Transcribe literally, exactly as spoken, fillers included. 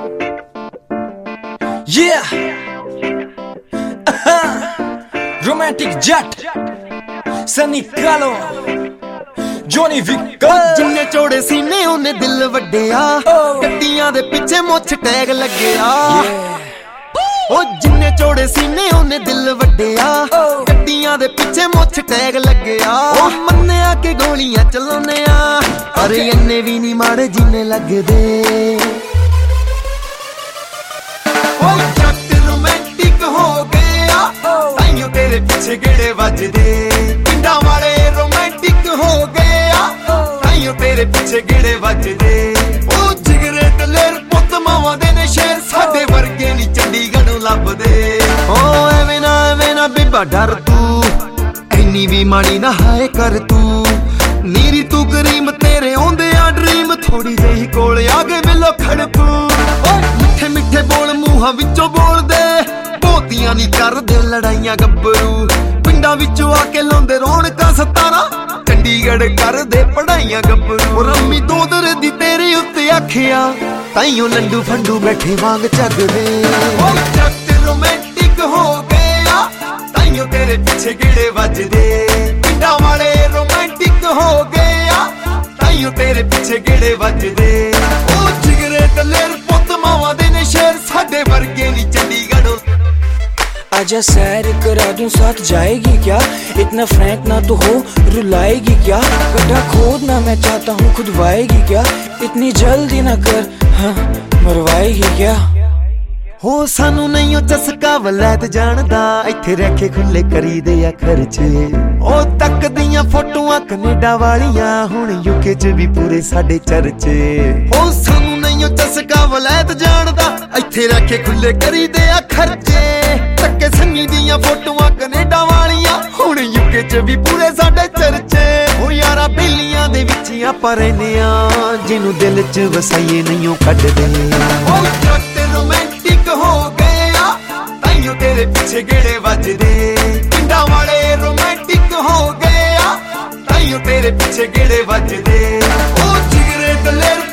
Yeah, uh-huh. Romantic Jet, Sunny Kalo, Johnny Vick। जिन्ने चौड़े सीने उन्ने दिल वड्डिया, गड्डियां दे पिछे मुछ टैग लग्गिया। ओ जिन्ने चौड़े सीने उन्ने दिल वड्डिया, गड्डियां दे पिछे मुछ टैग लग्गिया। ओ मन्निया के गोलियां चलाने आ, पर इन्ने भी नहीं माड़े जिन्ने लगदे। ओ जट रोमांटिक हो गया, ताइयों तेरे पीछे गेड़े वजदे। पिंडा वाले रोमांटिक हो गया, ताइयों तेरे पीछे गेड़े वजदे। ओ जिगरे दलेर पुत मावां दे ने शेर, साडे वर्गे नी चंडीगढ़ लभदे। ओ एवें ना एवें ना बीबा डर तू, इन्नी भी माड़ी ना हाए कर तू। नीरी तू करीम तेरे आउंदे आ ड्रीम, थोड़ी जही कोल आ गए मिलो खड़कू। मिठे मिठे बोल मूहां विचों बोल दे, पोतियां नी करदे लड़ाइयां गब्बरू। पिंडां विचों आके लाउंदे रौनकां सतारा, चंडीगढ़ करदे पढ़ाइयां गब्बरू। रम्मी दोदर दी तेरे उत्ते आखिया, ताइयों लंडू फंडू बैठे वांग झगदे। ओ जट रोमांटिक हो गया, ताइयों तेरे पीछे गेड़े वजदे। पिंडां वाले रोमांटिक हो गया, ताइयों तेरे पीछे गेड़े वजदे। ओ जिगरे दलेर पुत मावां दे ने शेर, साडे वर्गे नी चंडीगढ़। आजा सैर करा दूं साथ जाएगी क्या, इतना फ्रैंक ना तो हो रुलाएगी क्या। गड्ढा खोदना मैं चाहता हूँ खुदवाएगी क्या, इतनी जल्दी ना कर हाँ मरवाएगी क्या। हो सानू नहीं चस्का वलैत जानदा, इत्थे रह के खुले करी दे आ खर्चे। ओ तक दियां फोटोआं कनेडा वालियां, हुण यूके च भी पूरे साडे चर्चे। हो सानू नहीं चस्का वलैत जानदा, इत्थे रह के खुले करी दे आ खर्चे। तक्के संगी दियां फोटोआं कनेडा वालियां, हुण यूके च भी पूरे साडे चर्चे। ओ यारा बेलियां दे विच आपां रहने आ, जिन्नू दिल च वसाइए नहीं कड्डदे। ओ जट रोमांटिक हो गया, ताइयों तेरे पीछे गेड़े वजदे। पिंडा वाले रोमांटिक हो गया, ताइयों तेरे पीछे गेड़े वजदे। ओ जिगरे दलेर